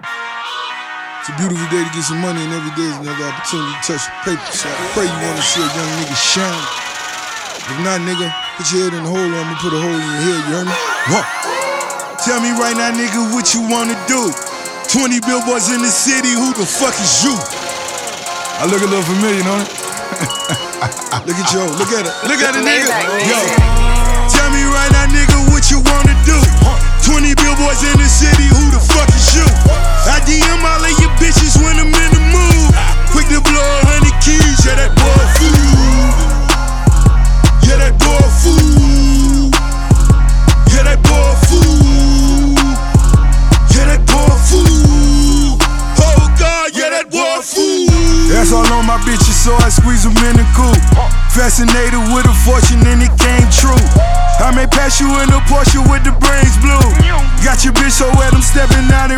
It's a beautiful day to get some money, and every day is another opportunity to touch the paper. So I pray you wanna see a young nigga shine. If not, nigga, put your head in the hole, or I'ma put a hole in your head, you heard me? What? Tell me right now, nigga, what you wanna do? 20 billboards in the city, who the fuck is you? I look a little familiar, don't it? Look at you, look at it, nigga. Yo, tell me right now, nigga, what you wanna do? 20 billboards in the city, who the fuck is you? I DM all of your bitches when I'm in the mood. Quick to blow 100 keys, yeah, that boy a fool. Yeah, that boy a fool. Yeah, that boy a fool. Yeah, that boy a fool. Oh God, yeah, that boy a fool. That's all on my bitches, so I squeeze them in the coupe. Fascinated with a fortune and it came true. I may pass you in a Porsche with the brains blue. Got your bitch so wet I'm stepping out in